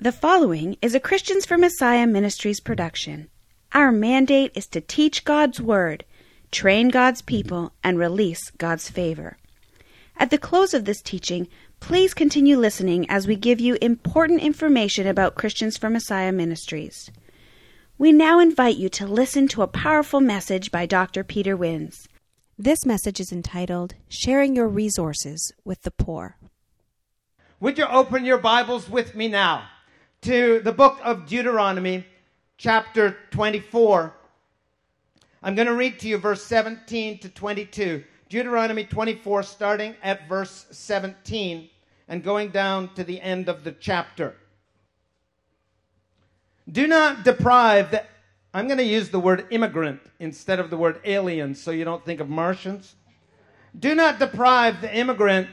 The following is a Christians for Messiah Ministries production. Our mandate is to teach God's Word, train God's people, and release God's favor. At the close of this teaching, please continue listening as we give you important information about Christians for Messiah Ministries. We now invite you to listen to a powerful message by Dr. Peter Wins. This message is entitled, Sharing Your Resources with the Poor. Would you open your Bibles with me now to the book of Deuteronomy, chapter 24. I'm going to read to you verse 17 to 22. Deuteronomy 24, starting at verse 17 and going down to the end of the chapter. Do not deprive the... I'm going to use the word immigrant instead of the word alien so you don't think of Martians. Do not deprive the immigrant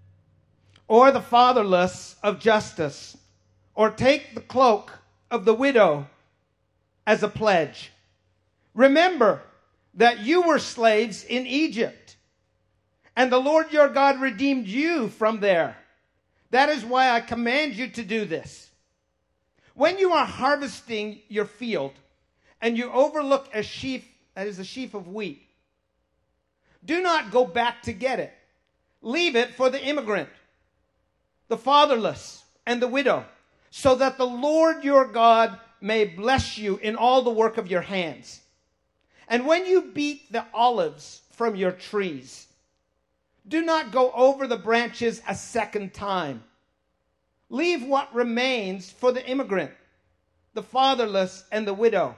or the fatherless of justice, or take the cloak of the widow as a pledge. Remember that you were slaves in Egypt, and the Lord your God redeemed you from there. That is why I command you to do this. When you are harvesting your field, and you overlook a sheaf, that is a sheaf of wheat, do not go back to get it. Leave it for the immigrant, the fatherless, and the widow, so that the Lord your God may bless you in all the work of your hands. And when you beat the olives from your trees, do not go over the branches a second time. Leave what remains for the immigrant, the fatherless, and the widow.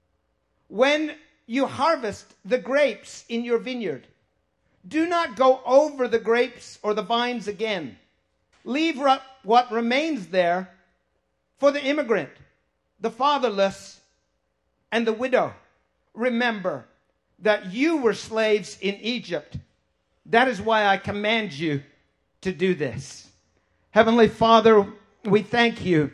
When you harvest the grapes in your vineyard, do not go over the grapes or the vines again. Leave what remains there for the immigrant, the fatherless, and the widow. Remember that you were slaves in Egypt. That is why I command you to do this. Heavenly Father, we thank you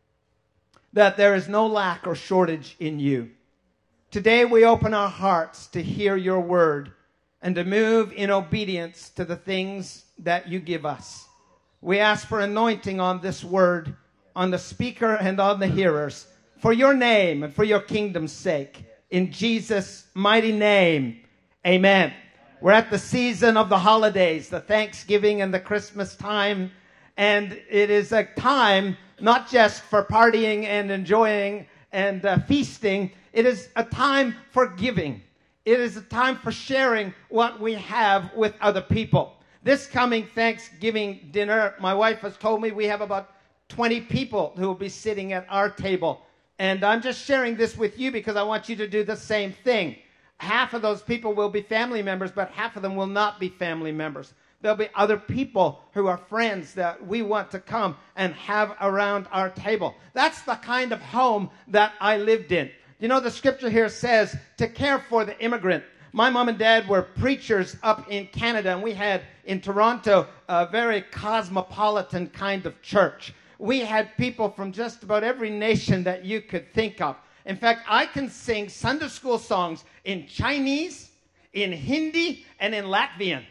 that there is no lack or shortage in you. Today we open our hearts to hear your word and to move in obedience to the things that you give us. We ask for anointing on this word, on the speaker and on the hearers, for your name and for your kingdom's sake. In Jesus' mighty name, amen. We're at the season of the holidays, the Thanksgiving and the Christmas time, and it is a time not just for partying and enjoying and feasting. It is a time for giving. It is a time for sharing what we have with other people. This coming Thanksgiving dinner, my wife has told me we have about 20 people who will be sitting at our table. And I'm just sharing this with you because I want you to do the same thing. Half of those people will be family members, but half of them will not be family members. There'll be other people who are friends that we want to come and have around our table. That's the kind of home that I lived in. You know, the scripture here says to care for the immigrant. My mom and dad were preachers up in Canada, and we had in Toronto a very cosmopolitan kind of church. We had people from just about every nation that you could think of. In fact, I can sing Sunday school songs in Chinese, in Hindi, and in Latvian.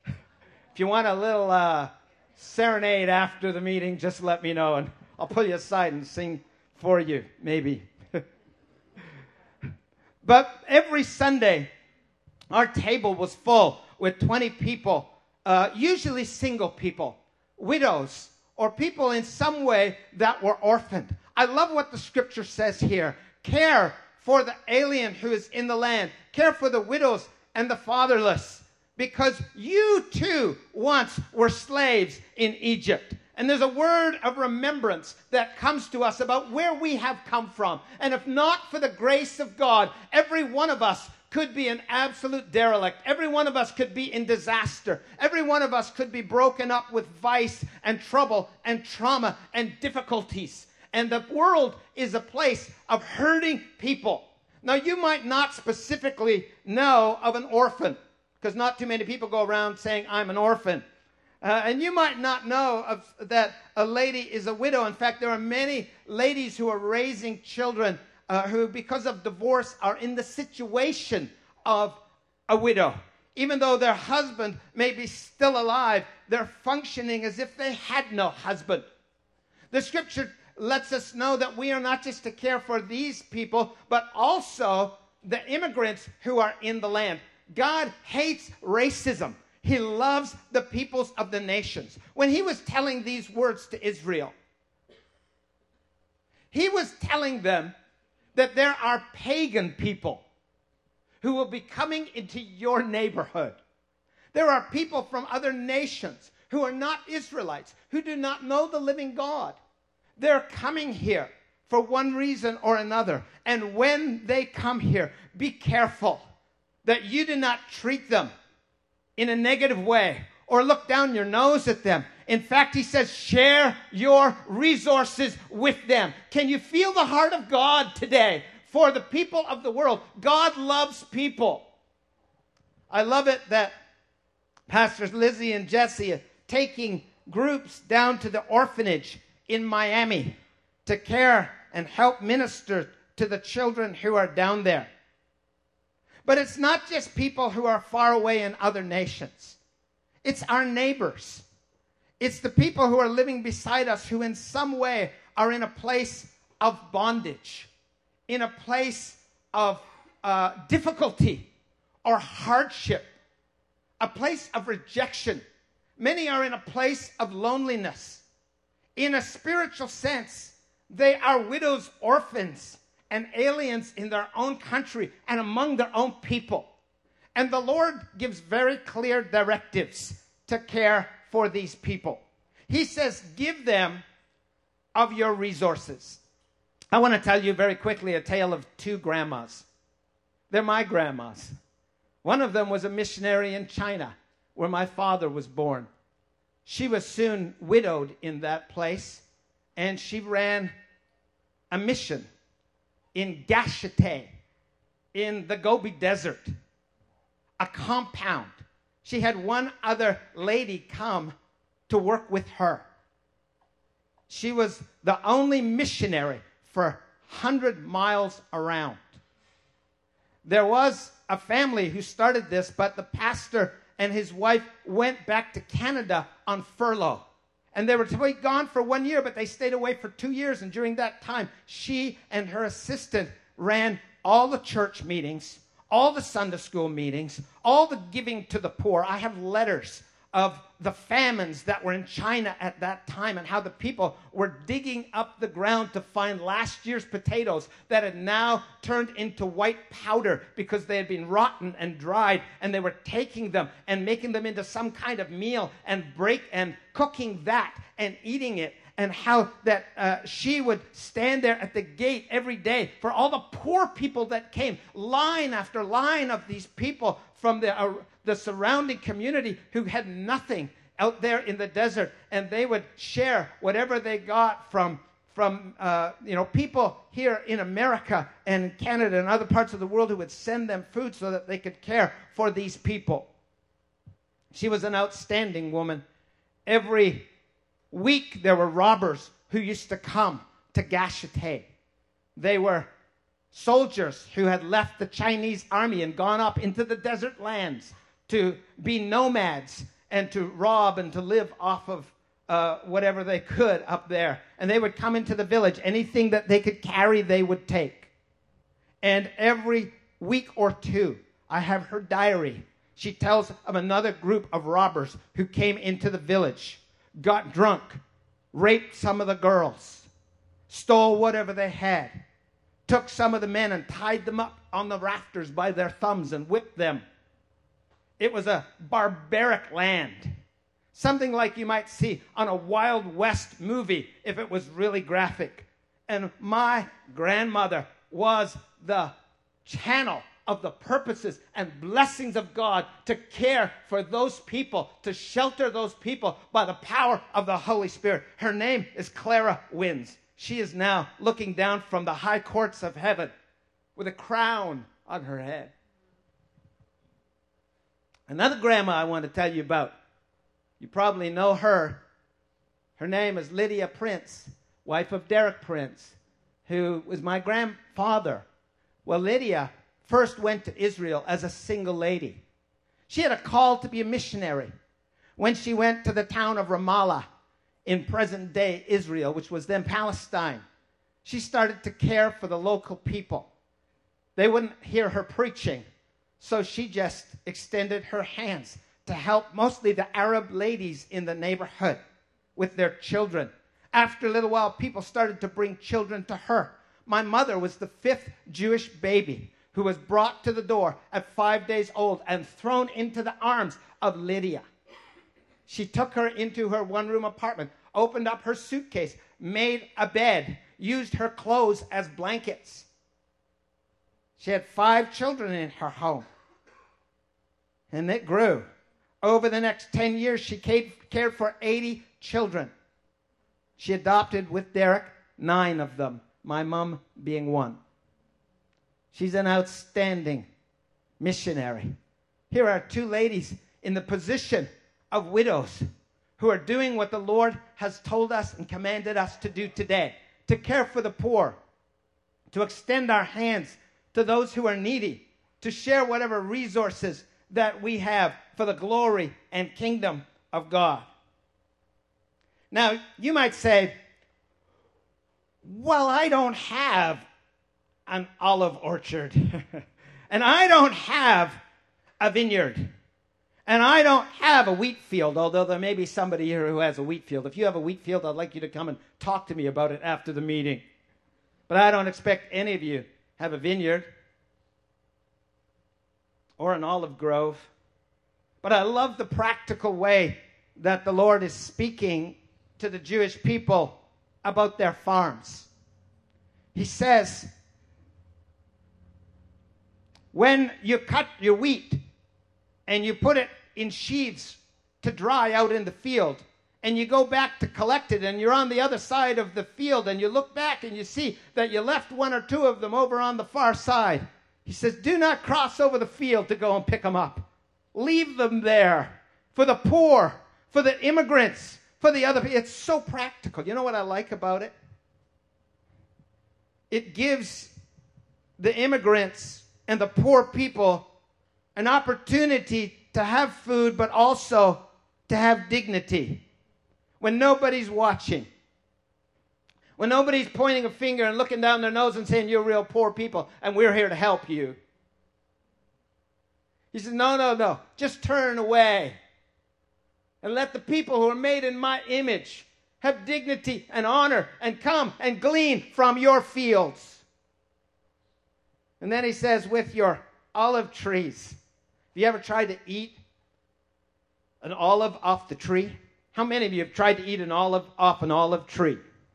If you want a little serenade after the meeting, just let me know, and I'll pull you aside and sing for you, maybe. But every Sunday, our table was full with 20 people, usually single people, widows, or people in some way that were orphaned. I love what the scripture says here. Care for the alien who is in the land. Care for the widows and the fatherless. Because you too once were slaves in Egypt. And there's a word of remembrance that comes to us about where we have come from. And if not for the grace of God, every one of us could be an absolute derelict. Every one of us could be in disaster. Every one of us could be broken up with vice and trouble and trauma and difficulties. And the world is a place of hurting people. Now, you might not specifically know of an orphan, because not too many people go around saying, I'm an orphan. And you might not know that a lady is a widow. In fact, there are many ladies who are raising children who, because of divorce, are in the situation of a widow. Even though their husband may be still alive, they're functioning as if they had no husband. The scripture lets us know that we are not just to care for these people, but also the immigrants who are in the land. God hates racism. He loves the peoples of the nations. When he was telling these words to Israel, he was telling them that there are pagan people who will be coming into your neighborhood. There are people from other nations who are not Israelites, who do not know the living God. They're coming here for one reason or another. And when they come here, be careful that you do not treat them in a negative way or look down your nose at them. In fact, he says, share your resources with them. Can you feel the heart of God today for the people of the world? God loves people. I love it that Pastors Lizzie and Jesse are taking groups down to the orphanage in Miami to care and help minister to the children who are down there. But it's not just people who are far away in other nations. It's our neighbors. It's the people who are living beside us who in some way are in a place of bondage, in a place of difficulty or hardship, a place of rejection. Many are in a place of loneliness. In a spiritual sense, they are widows, orphans, and aliens in their own country and among their own people. And the Lord gives very clear directives to care for these people. He says, give them of your resources. I want to tell you very quickly a tale of two grandmas. They're my grandmas. One of them was a missionary in China, where my father was born. She was soon widowed in that place, and she ran a mission in Gashate, in the Gobi Desert, a compound. She had one other lady come to work with her. She was the only missionary for 100 miles around. There was a family who started this, but the pastor and his wife went back to Canada on furlough. And they were to be gone for 1 year, but they stayed away for 2 years. And during that time, she and her assistant ran all the church meetings, all the Sunday school meetings, all the giving to the poor. I have letters of the famines that were in China at that time and how the people were digging up the ground to find last year's potatoes that had now turned into white powder because they had been rotten and dried, and they were taking them and making them into some kind of meal and cooking that and eating it. And how that she would stand there at the gate every day for all the poor people that came, line after line of these people from the surrounding community who had nothing out there in the desert, and they would share whatever they got from people here in America and Canada and other parts of the world who would send them food so that they could care for these people. She was an outstanding woman. Every week there were robbers who used to come to Gashate. They were soldiers who had left the Chinese army and gone up into the desert lands to be nomads and to rob and to live off of whatever they could up there. And they would come into the village. Anything that they could carry, they would take. And every week or two, I have her diary. She tells of another group of robbers who came into the village, got drunk, raped some of the girls, stole whatever they had, took some of the men and tied them up on the rafters by their thumbs and whipped them. It was a barbaric land, something like you might see on a Wild West movie if it was really graphic. And my grandmother was the channel of the purposes and blessings of God to care for those people, to shelter those people by the power of the Holy Spirit. Her name is Clara Wins. She is now looking down from the high courts of heaven with a crown on her head. Another grandma I want to tell you about. You probably know her. Her name is Lydia Prince, wife of Derek Prince, who was my grandfather. Well, Lydia first went to Israel as a single lady. She had a call to be a missionary when she went to the town of Ramallah in present-day Israel, which was then Palestine. She started to care for the local people. They wouldn't hear her preaching, so she just extended her hands to help mostly the Arab ladies in the neighborhood with their children. After a little while, people started to bring children to her. My mother was the 5th Jewish baby who was brought to the door at 5 days old and thrown into the arms of Lydia. She took her into her one-room apartment, opened up her suitcase, made a bed, used her clothes as blankets. She had 5 children in her home. And it grew. Over the next 10 years, she cared for 80 children. She adopted with Derek 9 of them, my mom being one. She's an outstanding missionary. Here are 2 ladies in the position of widows who are doing what the Lord has told us and commanded us to do today, to care for the poor, to extend our hands to those who are needy, to share whatever resources that we have for the glory and kingdom of God. Now, you might say, well, I don't have an olive orchard, and I don't have a vineyard, and I don't have a wheat field, although there may be somebody here who has a wheat field. If you have a wheat field, I'd like you to come and talk to me about it after the meeting. But I don't expect any of you have a vineyard or an olive grove. But I love the practical way that the Lord is speaking to the Jewish people about their farms. He says, when you cut your wheat and you put it in sheaves to dry out in the field, and you go back to collect it, and you're on the other side of the field, and you look back and you see that you left 1 or 2 of them over on the far side. He says, do not cross over the field to go and pick them up. Leave them there for the poor, for the immigrants, for the other people. It's so practical. You know what I like about it? It gives the immigrants and the poor people an opportunity to have food, but also to have dignity. When nobody's watching, when nobody's pointing a finger and looking down their nose and saying, you're real poor people, and we're here to help you. He says, no, just turn away and let the people who are made in my image have dignity and honor and come and glean from your fields. And then he says, with your olive trees. Have you ever tried to eat an olive off the tree? How many of you have tried to eat an olive off an olive tree?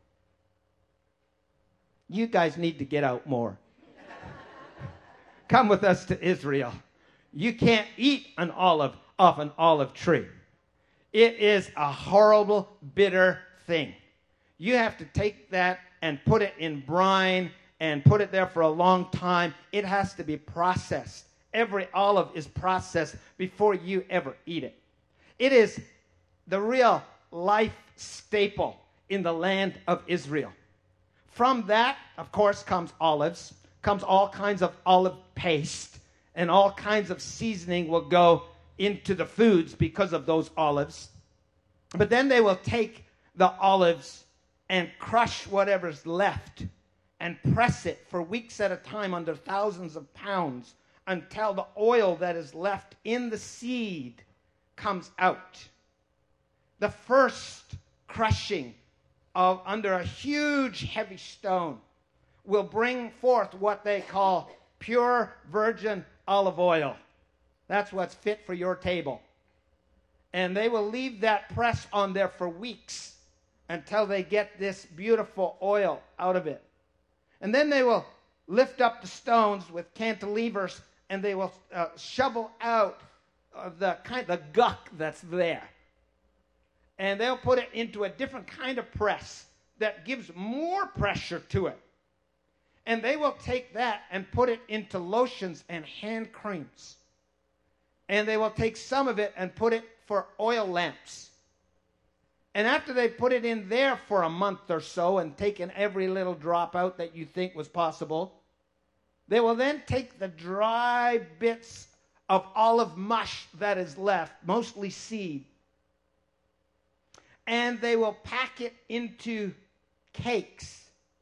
You guys need to get out more. Come with us to Israel. You can't eat an olive off an olive tree. It is a horrible, bitter thing. You have to take that and put it in brine and put it there for a long time. It has to be processed. Every olive is processed before you ever eat it. It is the real life staple in the land of Israel. From that, of course, comes olives, comes all kinds of olive paste, and all kinds of seasoning will go into the foods because of those olives. But then they will take the olives and crush whatever's left and press it for weeks at a time under thousands of pounds until the oil that is left in the seed comes out. The first crushing of under a huge heavy stone will bring forth what they call pure virgin olive oil. That's what's fit for your table. And they will leave that press on there for weeks until they get this beautiful oil out of it. And then they will lift up the stones with cantilevers and they will shovel out the guck that's there. And they'll put it into a different kind of press that gives more pressure to it. And they will take that and put it into lotions and hand creams. And they will take some of it and put it for oil lamps. And after they put it in there for a month or so and taken every little drop out that you think was possible, they will then take the dry bits of olive mush that is left, mostly seed, and they will pack it into cakes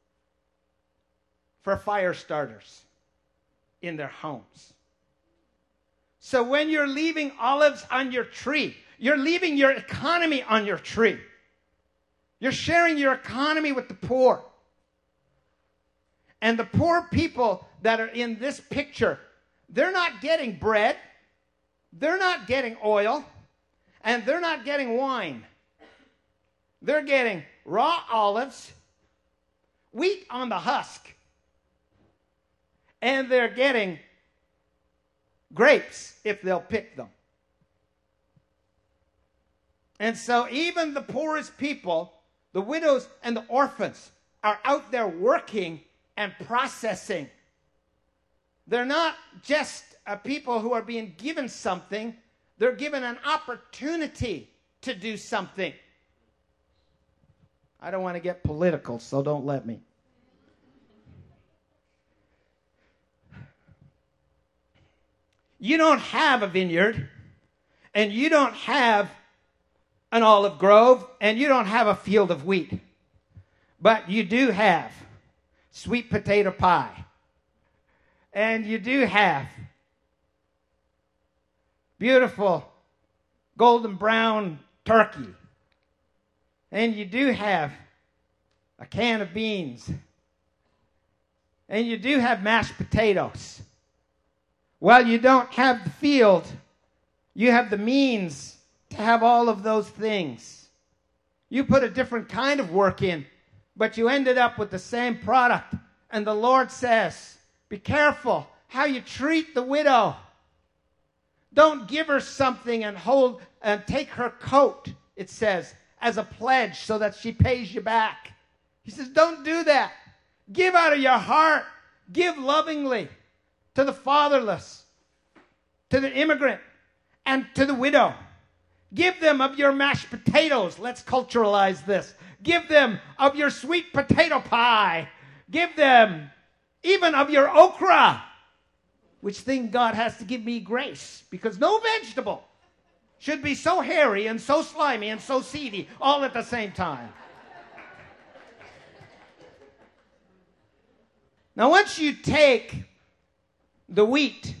for fire starters in their homes. So when you're leaving olives on your tree, you're leaving your economy on your tree. You're sharing your economy with the poor. And the poor people that are in this picture, they're not getting bread, they're not getting oil, and they're not getting wine. They're getting raw olives, wheat on the husk, and they're getting grapes if they'll pick them. And so even the poorest people, the widows and the orphans, are out there working and processing. They're not just people who are being given something. They're given an opportunity to do something. I don't want to get political, so don't let me. You don't have a vineyard, and you don't have an olive grove, and you don't have a field of wheat. But you do have sweet potato pie. And you do have beautiful golden brown turkey. And you do have a can of beans. And you do have mashed potatoes. Well, you don't have the field. You have the means to have all of those things. You put a different kind of work in, but you ended up with the same product. And the Lord says, be careful how you treat the widow. Don't give her something and take her coat, it says, as a pledge so that she pays you back. He says, don't do that. Give out of your heart. Give lovingly to the fatherless, to the immigrant, and to the widow. Give them of your mashed potatoes. Let's culturalize this. Give them of your sweet potato pie. Give them even of your okra, which thing God has to give me grace, because no vegetable should be so hairy and so slimy and so seedy all at the same time. Now, once you take the wheat,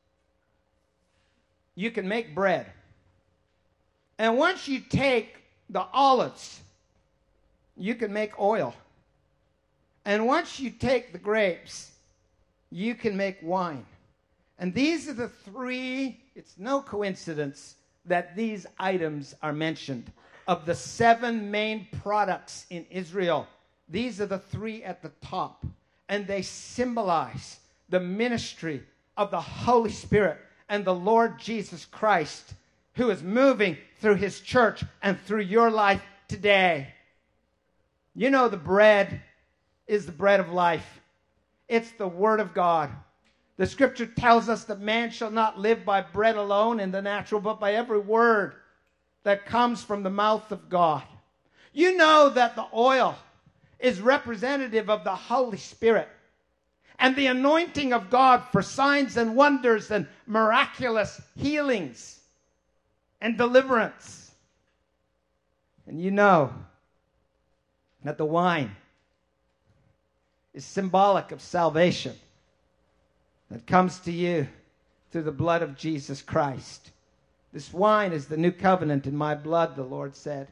you can make bread. And once you take the olives, you can make oil. And once you take the grapes, you can make wine. And these are the three, it's no coincidence that these items are mentioned. Of the 7 main products in Israel, these are the 3 at the top. And they symbolize the ministry of the Holy Spirit and the Lord Jesus Christ, who is moving through his church and through your life today. You know, the bread is the bread of life. It's the Word of God. The Scripture tells us that man shall not live by bread alone in the natural, but by every word that comes from the mouth of God. You know that the oil is representative of the Holy Spirit and the anointing of God for signs and wonders and miraculous healings and deliverance. And you know that the wine is symbolic of salvation that comes to you through the blood of Jesus Christ. This wine is the new covenant in my blood, the Lord said.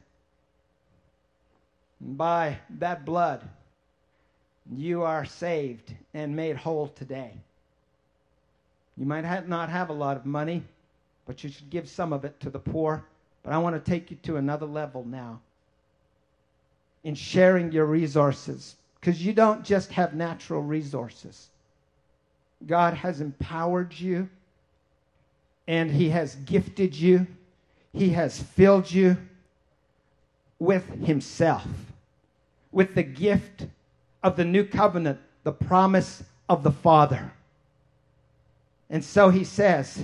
And by that blood, you are saved and made whole today. You might not have a lot of money, but you should give some of it to the poor. But I want to take you to another level now in sharing your resources, because you don't just have natural resources. God has empowered you, and he has gifted you. He has filled you with himself, with the gift of the new covenant, the promise of the Father. And so he says,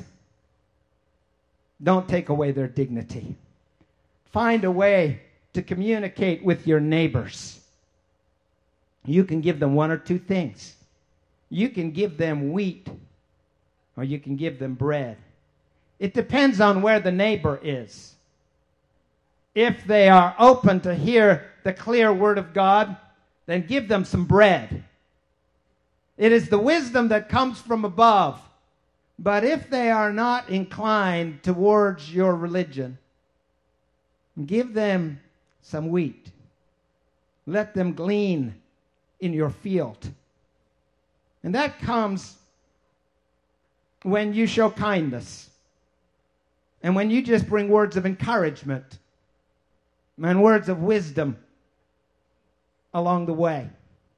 don't take away their dignity. Find a way to communicate with your neighbors. You can give them 1 or 2 things. You can give them wheat, or you can give them bread. It depends on where the neighbor is. If they are open to hear the clear word of God, then give them some bread. It is the wisdom that comes from above. But if they are not inclined towards your religion, give them some wheat. Let them glean in your field. And that comes when you show kindness. And when you just bring words of encouragement and words of wisdom along the way.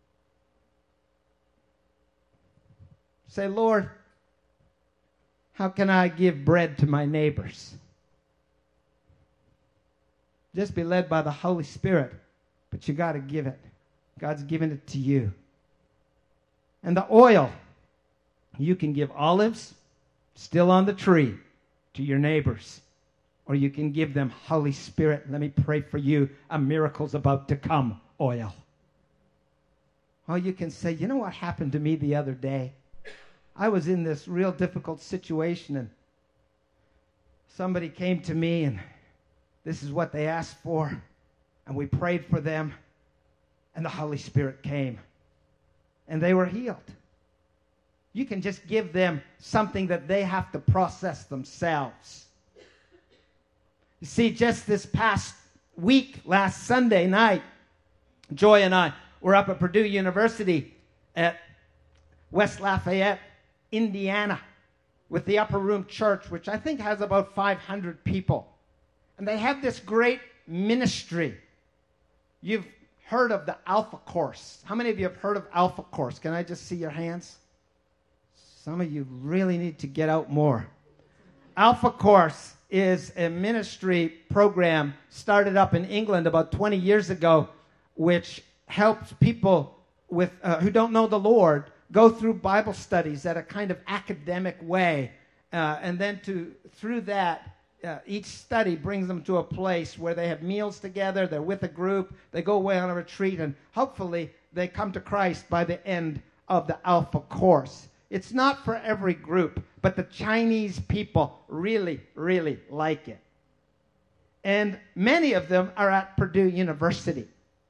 Say, Lord, how can I give bread to my neighbors? Just be led by the Holy Spirit, but you got to give it. God's given it to you. And the oil, you can give olives still on the tree to your neighbors, or you can give them Holy Spirit. Let me pray for you. A miracle's about to come, oil. Or you can say, you know what happened to me the other day? I was in this real difficult situation, and somebody came to me, and this is what they asked for, and we prayed for them, and the Holy Spirit came, and they were healed. You can just give them something that they have to process themselves. You see, just this past week, last Sunday night, Joy and I were up at Purdue University at West Lafayette, Indiana, with the Upper Room Church, which I think has about 500 people. And they have this great ministry. You've heard of the Alpha Course. How many of you have heard of Alpha Course? Can I just see your hands? Some of you really need to get out more. Alpha Course is a ministry program started up in England about 20 years ago, which helps people with who don't know the Lord go through Bible studies at a kind of academic way. And then through that, each study brings them to a place where they have meals together, they're with a group, they go away on a retreat, and hopefully they come to Christ by the end of the Alpha Course. It's not for every group, but the Chinese people really, really like it. And many of them are at Purdue University.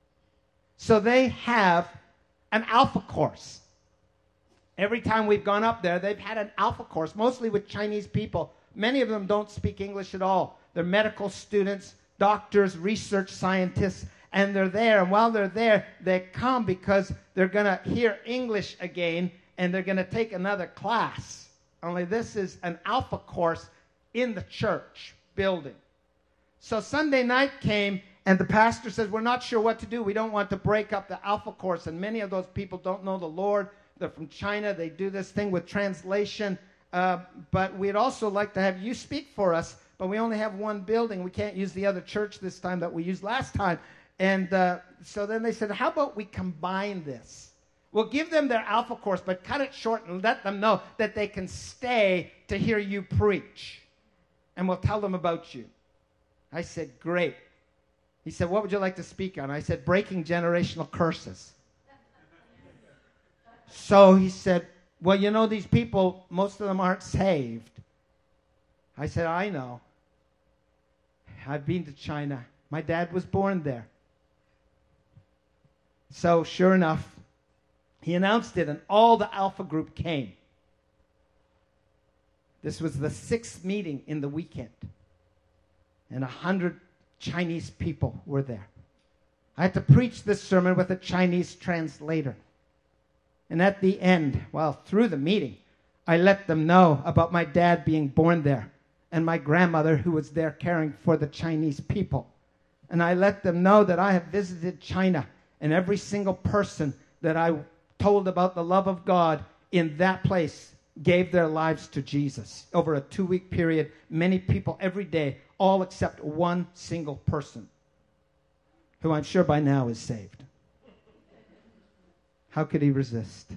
So they have an Alpha Course. Every time we've gone up there, they've had an Alpha Course, mostly with Chinese people. Many of them don't speak English at all. They're medical students, doctors, research scientists, and they're there. And while they're there, they come because they're going to hear English again, and they're going to take another class. Only this is an Alpha Course in the church building. So Sunday night came, and the pastor says, we're not sure what to do. We don't want to break up the Alpha Course. And many of those people don't know the Lord. They're from China. They do this thing with translation. But we'd also like to have you speak for us. But we only have one building. We can't use the other church this time that we used last time. And so then they said, how about we combine this? We'll give them their Alpha Course, but cut it short and let them know that they can stay to hear you preach. And we'll tell them about you. I said, great. He said, what would you like to speak on? I said, breaking generational curses. So he said, well, you know, these people, most of them aren't saved. I said, I know. I've been to China. My dad was born there. So sure enough, he announced it, and all the Alpha group came. This was the 6th meeting in the weekend, and 100 Chinese people were there. I had to preach this sermon with a Chinese translator. And at the end, through the meeting, I let them know about my dad being born there and my grandmother who was there caring for the Chinese people. And I let them know that I have visited China, and every single person that I told about the love of God in that place gave their lives to Jesus. Over a 2-week period, many people every day, all except one single person, who I'm sure by now is saved. How could he resist?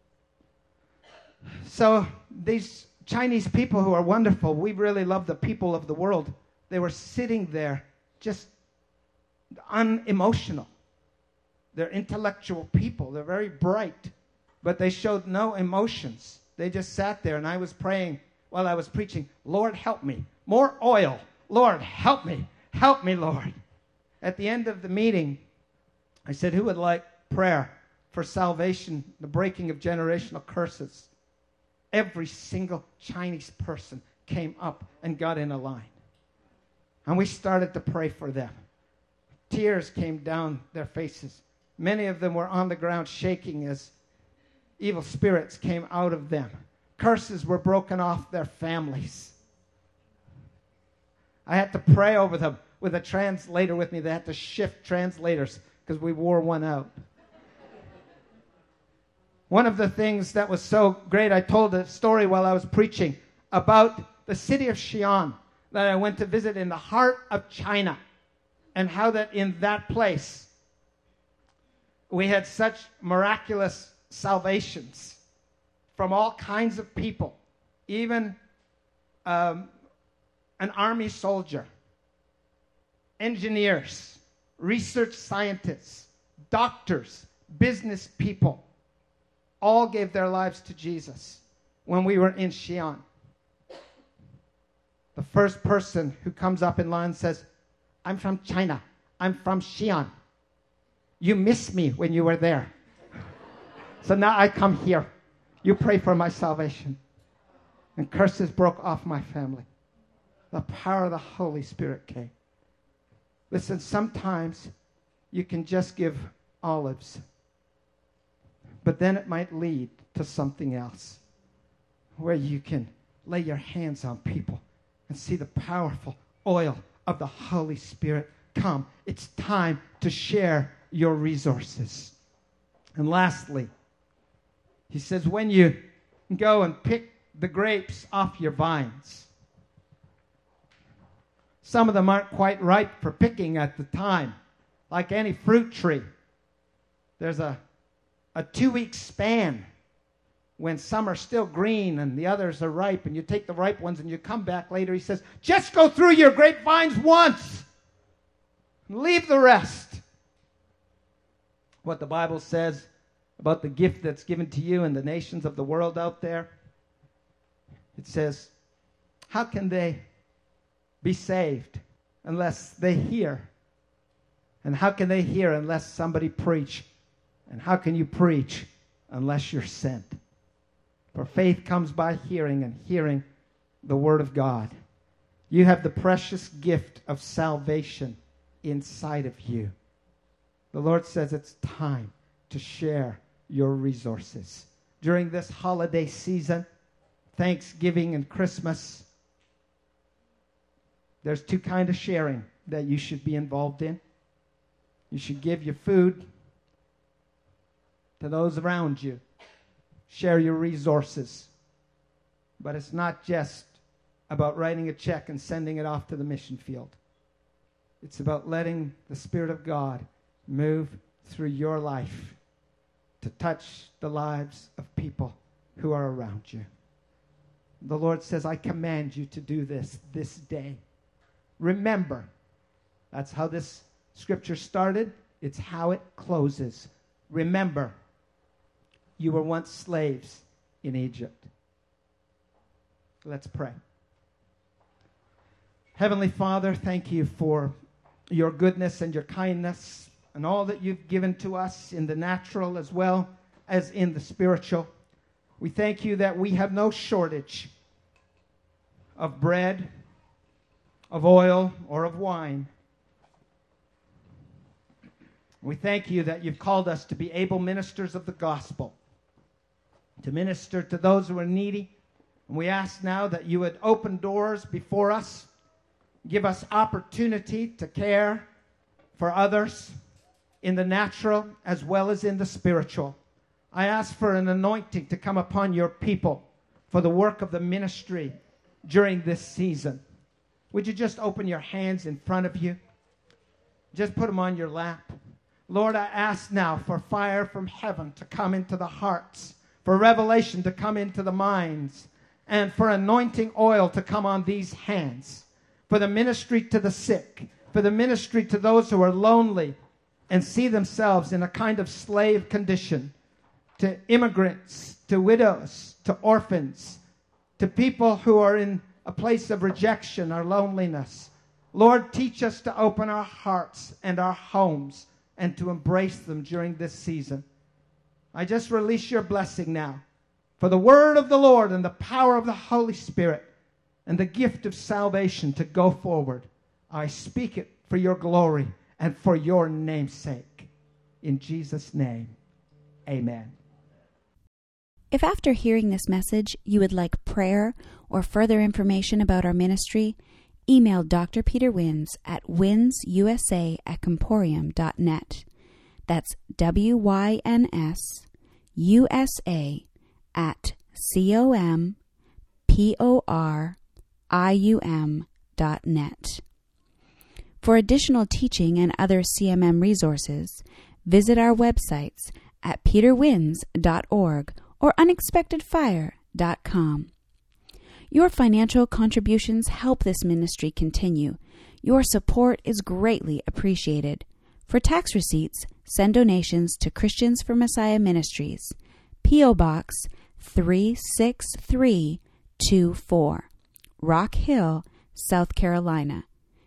So these Chinese people who are wonderful, we really love the people of the world. They were sitting there just unemotional. They're intellectual people. They're very bright, but they showed no emotions. They just sat there, and I was praying while I was preaching, Lord, help me. More oil. Lord, help me. Help me, Lord. At the end of the meeting, I said, who would like prayer for salvation, the breaking of generational curses? Every single Chinese person came up and got in a line. And we started to pray for them. Tears came down their faces. Many of them were on the ground shaking as evil spirits came out of them. Curses were broken off their families. I had to pray over them with a translator with me. They had to shift translators because we wore one out. One of the things that was so great, I told a story while I was preaching about the city of Xi'an that I went to visit in the heart of China, and how that in that place we had such miraculous salvations from all kinds of people, even an army soldier, engineers, research scientists, doctors, business people, all gave their lives to Jesus when we were in Xi'an. The first person who comes up in line says, I'm from China. I'm from Xi'an. You missed me when you were there. So now I come here. You pray for my salvation. And curses broke off my family. The power of the Holy Spirit came. Listen, sometimes you can just give olives, but then it might lead to something else where you can lay your hands on people and see the powerful oil of the Holy Spirit come. It's time to share your resources. And lastly, he says, when you go and pick the grapes off your vines, some of them aren't quite ripe for picking at the time. Like any fruit tree, there's a 2-week span when some are still green and the others are ripe, and you take the ripe ones and you come back later. He says, just go through your grapevines once and leave the rest. What the Bible says about the gift that's given to you and the nations of the world out there, it says, how can they be saved unless they hear? And how can they hear unless somebody preach? And how can you preach unless you're sent? For faith comes by hearing, and hearing the word of God. You have the precious gift of salvation inside of you. The Lord says it's time to share your resources. During this holiday season, Thanksgiving and Christmas, there's 2 kinds of sharing that you should be involved in. You should give your food to those around you. Share your resources. But it's not just about writing a check and sending it off to the mission field. It's about letting the Spirit of God move through your life to touch the lives of people who are around you. The Lord says, I command you to do this day. Remember, that's how this scripture started. It's how it closes. Remember, you were once slaves in Egypt. Let's pray. Heavenly Father, thank you for your goodness and your kindness and all that you've given to us in the natural as well as in the spiritual. We thank you that we have no shortage of bread, of oil, or of wine. We thank you that you've called us to be able ministers of the gospel, to minister to those who are needy. And we ask now that you would open doors before us, give us opportunity to care for others in the natural as well as in the spiritual. I ask for an anointing to come upon your people for the work of the ministry during this season. Would you just open your hands in front of you? Just put them on your lap. Lord, I ask now for fire from heaven to come into the hearts, for revelation to come into the minds, and for anointing oil to come on these hands, for the ministry to the sick, for the ministry to those who are lonely and see themselves in a kind of slave condition, to immigrants, to widows, to orphans, to people who are in a place of rejection or loneliness. Lord, teach us to open our hearts and our homes and to embrace them during this season. I just release your blessing now for the word of the Lord and the power of the Holy Spirit and the gift of salvation to go forward. I speak it for your glory and for your name's sake. In Jesus' name, amen. If after hearing this message you would like prayer or further information about our ministry, email Dr. Peter Wins at winsusa@comporium.net. That's WYNSUSA@COMPORIUM.net. For additional teaching and other CMM resources, visit our websites at peterwins.org or unexpectedfire.com. Your financial contributions help this ministry continue. Your support is greatly appreciated. For tax receipts, send donations to Christians for Messiah Ministries, P.O. Box 36324, Rock Hill, South Carolina,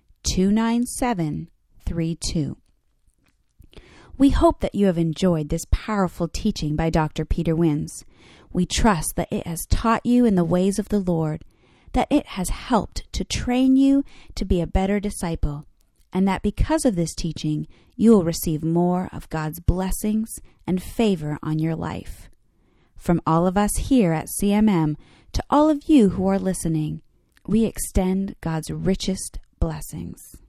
29732. We hope that you have enjoyed this powerful teaching by Dr. Peter Wins. We trust that it has taught you in the ways of the Lord, that it has helped to train you to be a better disciple, and that because of this teaching, you will receive more of God's blessings and favor on your life. From all of us here at CMM to all of you who are listening, we extend God's richest blessings.